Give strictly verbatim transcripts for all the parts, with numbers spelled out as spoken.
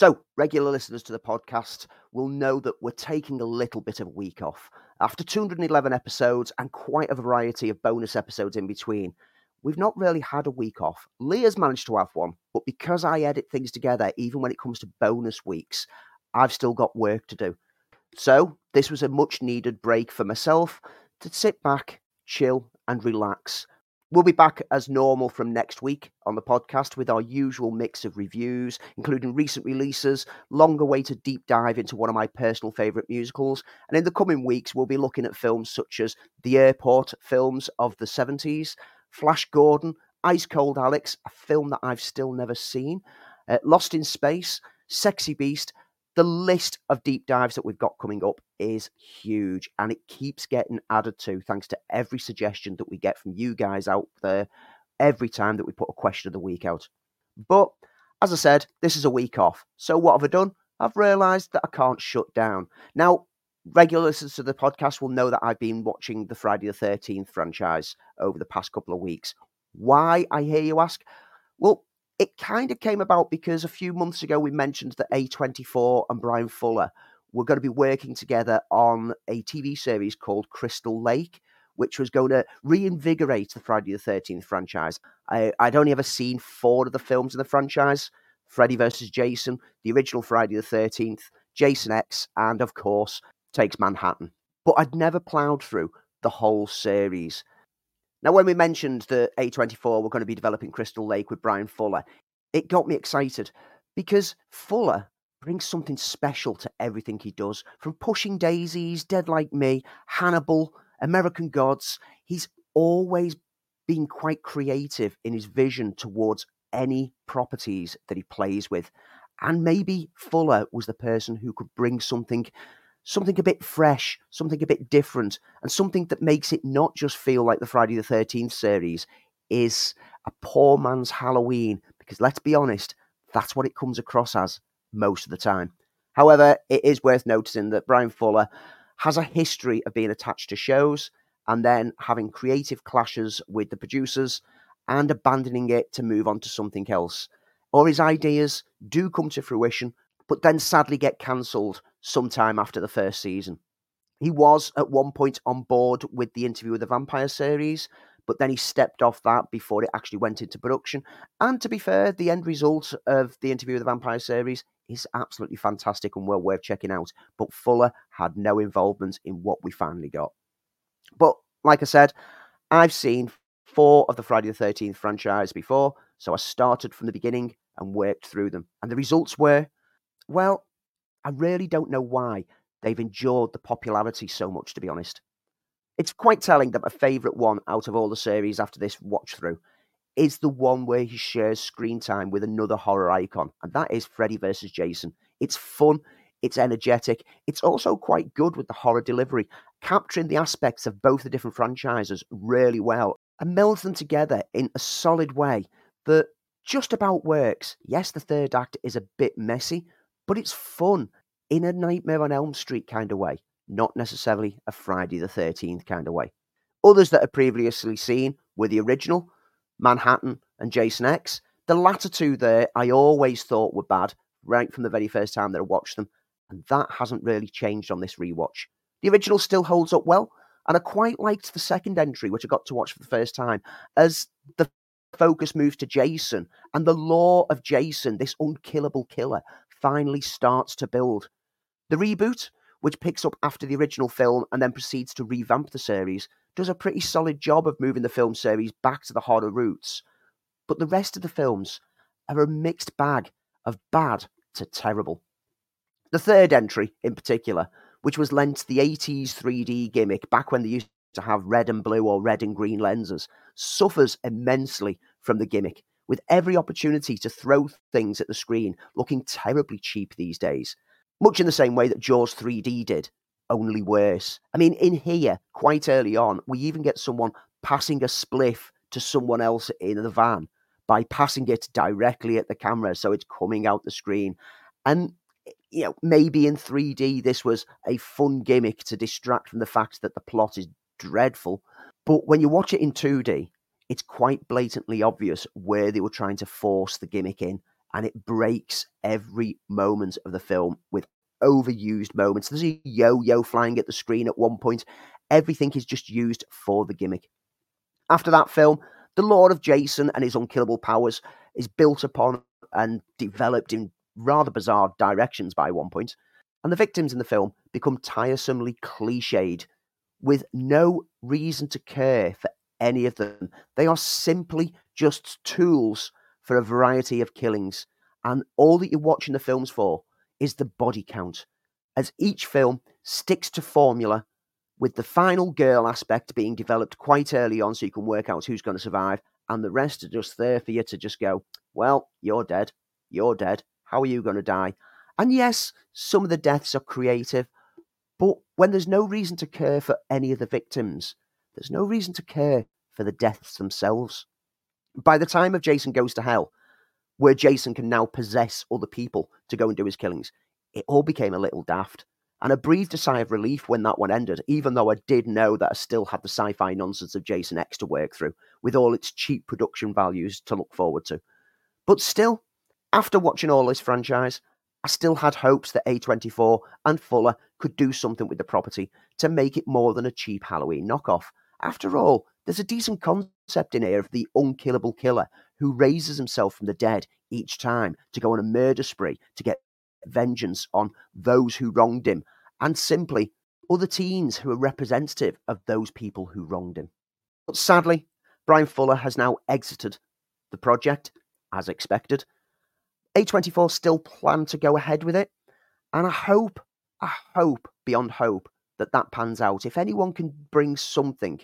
So, regular listeners to the podcast will know that we're taking a little bit of a week off. After two hundred eleven episodes and quite a variety of bonus episodes in between, we've not really had a week off. Leah's managed to have one, but because I edit things together, even when it comes to bonus weeks, I've still got work to do. So, this was a much needed break for myself to sit back, chill, and relax. We'll be back as normal from next week on the podcast with our usual mix of reviews, including recent releases, long-awaited deep dive into one of my personal favourite musicals, and in the coming weeks we'll be looking at films such as The Airport films of the seventies, Flash Gordon, Ice Cold Alex, a film that I've still never seen, uh, Lost in Space, Sexy Beast. The list of deep dives that we've got coming up is huge, and it keeps getting added to thanks to every suggestion that we get from you guys out there every time that we put a question of the week out. But, as I said, this is a week off. So what have I done? I've realised that I can't shut down. Now, regular listeners to the podcast will know that I've been watching the Friday the thirteenth franchise over the past couple of weeks. Why, I hear you ask? Well, it kind of came about because a few months ago we mentioned that A twenty-four and Bryan Fuller were going to be working together on a T V series called Crystal Lake, which was going to reinvigorate the Friday the thirteenth franchise. I, I'd only ever seen four of the films in the franchise: Freddy versus Jason, the original Friday the thirteenth, Jason X, and of course, Takes Manhattan. But I'd never ploughed through the whole series. Now, when we mentioned that A twenty-four were going to be developing Crystal Lake with Bryan Fuller, it got me excited because Fuller brings something special to everything he does. From Pushing Daisies, Dead Like Me, Hannibal, American Gods, he's always been quite creative in his vision towards any properties that he plays with. And maybe Fuller was the person who could bring something Something a bit fresh, something a bit different, and something that makes it not just feel like the Friday the thirteenth series is a poor man's Halloween, because let's be honest, that's what it comes across as most of the time. However, it is worth noticing that Bryan Fuller has a history of being attached to shows and then having creative clashes with the producers and abandoning it to move on to something else. Or his ideas do come to fruition, but then sadly get cancelled sometime after the first season. He was at one point on board with the Interview with the Vampire series, but then he stepped off that before it actually went into production. And to be fair, the end result of the Interview with the Vampire series is absolutely fantastic and well worth checking out. But Fuller had no involvement in what we finally got. But like I said, I've seen four of the Friday the thirteenth franchise before, so I started from the beginning and worked through them. And the results were, well, I really don't know why they've endured the popularity so much, to be honest. It's quite telling that my favourite one out of all the series after this watch through is the one where he shares screen time with another horror icon, and that is Freddy versus Jason. It's fun, it's energetic, it's also quite good with the horror delivery, capturing the aspects of both the different franchises really well, and melds them together in a solid way that just about works. Yes, the third act is a bit messy, but it's fun in a Nightmare on Elm Street kind of way, not necessarily a Friday the thirteenth kind of way. Others that I've previously seen were the original, Manhattan and Jason X. The latter two there I always thought were bad, right from the very first time that I watched them, and that hasn't really changed on this rewatch. The original still holds up well, and I quite liked the second entry, which I got to watch for the first time, as the focus moves to Jason, and the lore of Jason, this unkillable killer, finally starts to build. The reboot, which picks up after the original film and then proceeds to revamp the series, does a pretty solid job of moving the film series back to the horror roots. But the rest of the films are a mixed bag of bad to terrible. The third entry, in particular, which was lent to the eighties three D gimmick back when they used to have red and blue or red and green lenses, suffers immensely from the gimmick, with every opportunity to throw things at the screen looking terribly cheap these days. Much in the same way that Jaws three D did, only worse. I mean, in here, quite early on, we even get someone passing a spliff to someone else in the van by passing it directly at the camera, so it's coming out the screen. And, you know, maybe in three D this was a fun gimmick to distract from the fact that the plot is dreadful, but when you watch it in two D, it's quite blatantly obvious where they were trying to force the gimmick in, and it breaks every moment of the film with overused moments. There's a yo-yo flying at the screen at one point. Everything is just used for the gimmick. After that film, the lore of Jason and his unkillable powers is built upon and developed in rather bizarre directions by one point, and the victims in the film become tiresomely cliched, with no reason to care for any of them. They are simply just tools for a variety of killings, and all that you're watching the films for is the body count, as each film sticks to formula, with the final girl aspect being developed quite early on so you can work out who's going to survive, and the rest are just there for you to just go, well, you're dead, you're dead, how are you going to die? And yes, some of the deaths are creative, but when there's no reason to care for any of the victims, there's no reason to care for the deaths themselves. By the time of Jason Goes to Hell, where Jason can now possess other people to go and do his killings, it all became a little daft. And I breathed a sigh of relief when that one ended, even though I did know that I still had the sci-fi nonsense of Jason X to work through, with all its cheap production values to look forward to. But still, after watching all this franchise, I still had hopes that A twenty-four and Fuller could do something with the property to make it more than a cheap Halloween knockoff. After all, there's a decent concept in here of the unkillable killer who raises himself from the dead each time to go on a murder spree to get vengeance on those who wronged him, and simply other teens who are representative of those people who wronged him. But sadly, Bryan Fuller has now exited the project, as expected. A twenty-four still plan to go ahead with it, and I hope, I hope beyond hope that that pans out. If anyone can bring something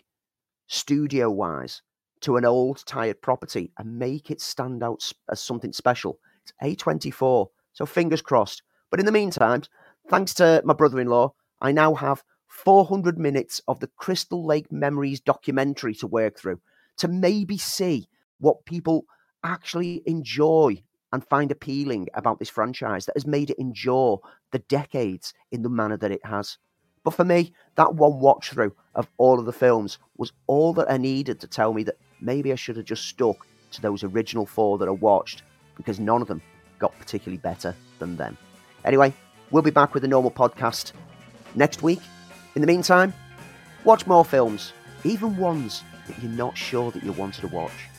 studio-wise to an old, tired property and make it stand out as something special, it's A twenty-four. So fingers crossed. But in the meantime, thanks to my brother-in-law, I now have four hundred minutes of the Crystal Lake Memories documentary to work through, to maybe see what people actually enjoy and find appealing about this franchise that has made it endure the decades in the manner that it has. But for me, that one watch through of all of the films was all that I needed to tell me that maybe I should have just stuck to those original four that I watched, because none of them got particularly better than them. Anyway, we'll be back with a normal podcast next week. In the meantime, watch more films, even ones that you're not sure that you wanted to watch.